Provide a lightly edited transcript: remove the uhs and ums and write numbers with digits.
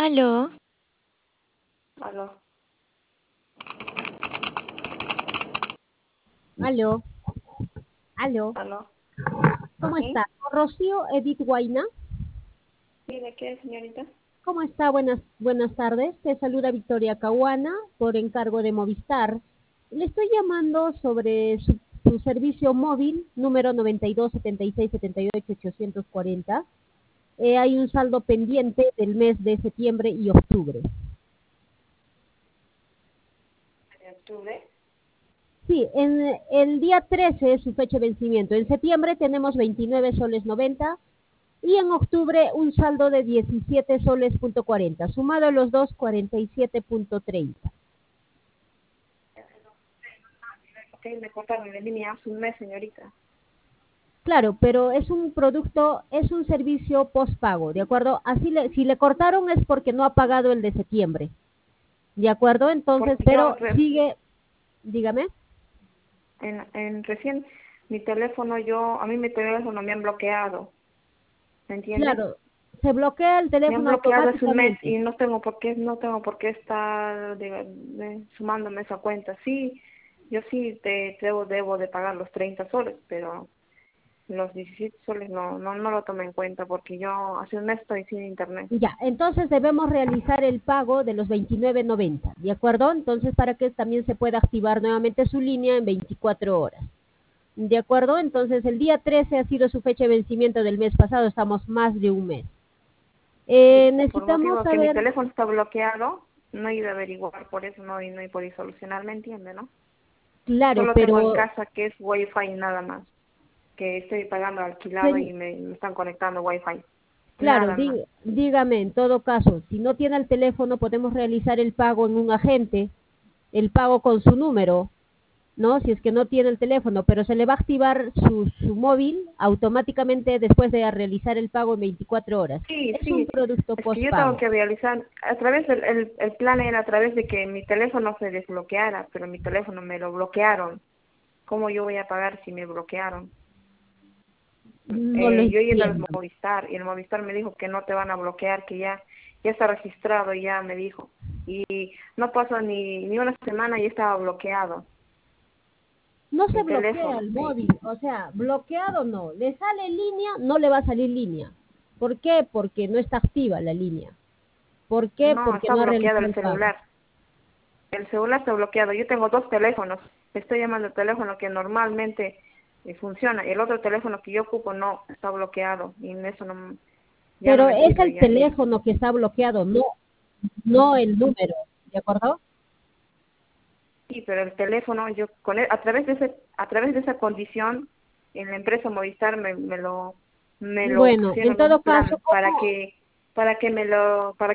Aló, Aló, Aló, aló, aló. ¿cómo ¿Sí? está? Rocío Edith Guaina, ¿Sí, de qué, señorita? ¿cómo está? Buenas tardes. Te saluda Victoria Cahuana por encargo de Movistar. Le estoy llamando sobre su servicio móvil número 9276788840. Hay un saldo pendiente del mes de septiembre y octubre. ¿De octubre? Sí, en el día 13 es su fecha de vencimiento. En septiembre tenemos 29 soles 90 y en octubre un saldo de 17 soles punto 40, sumado a los dos 47.30. Ok, me cortaron de línea hace un mes, señorita. Claro, pero es un producto, es un servicio postpago, ¿de acuerdo? Si le cortaron es porque no ha pagado el de septiembre, ¿de acuerdo? Entonces, Porque yo pero sigue, dígame. recién mi teléfono, a mí mi teléfono me han bloqueado, ¿me entiendes? Claro, se bloquea el Me han teléfono bloqueado hace un mes automáticamente. y no tengo por qué estar sumándome esa cuenta. Sí, yo sí debo de pagar los 30 soles, pero los 17 soles no lo tomé en cuenta porque yo hace un mes estoy sin internet. Ya, entonces debemos realizar el pago de los 29.90, ¿de acuerdo? Entonces, para que también se pueda activar nuevamente su línea en 24 horas. ¿De acuerdo? Entonces, el día 13 ha sido su fecha de vencimiento del mes pasado, estamos más de un mes. Por Necesitamos motivo que mi saber, teléfono está bloqueado, no he ido a averiguar, por eso no he podido solucionar, ¿me entiende, no? claro, Solo tengo en pero, casa que es Wi-Fi nada más, que estoy pagando alquilado se- y me están conectando Wi-Fi, claro, nada más. dígame, en todo caso, si no tiene el teléfono, podemos realizar el pago en un agente, el pago con su número, ¿no? Si es que no tiene el teléfono, pero se le va a activar su móvil automáticamente después de realizar el pago en 24 horas. Sí, Es un sí, producto es que yo tengo postpago. que realizar, a través el plan era a través de que mi teléfono se desbloqueara, pero mi teléfono me lo bloquearon. ¿Cómo yo voy a pagar si me bloquearon? No lo Yo he ido al entiendo. Movistar y el Movistar me dijo que no te van a bloquear, que ya está registrado, ya me dijo. Y no pasó ni una semana y estaba bloqueado No se mi bloquea teléfono. el móvil, o sea, bloqueado no. Le sale línea, no le va a salir línea. ¿Por qué? Porque no está activa la línea. ¿Por qué? No, Porque está no ha bloqueado realizado el el pago. celular. El celular está bloqueado. Yo tengo dos teléfonos. Estoy llamando al teléfono que normalmente funciona y el otro teléfono que yo ocupo no, está bloqueado y en eso no, ya no Pero me es sirve el ya. teléfono que está bloqueado, no el número, ¿de acuerdo? Sí, pero el teléfono, a través de esa condición, en la empresa Movistar me lo Bueno, en pusieron un todo caso, plan ¿cómo? para que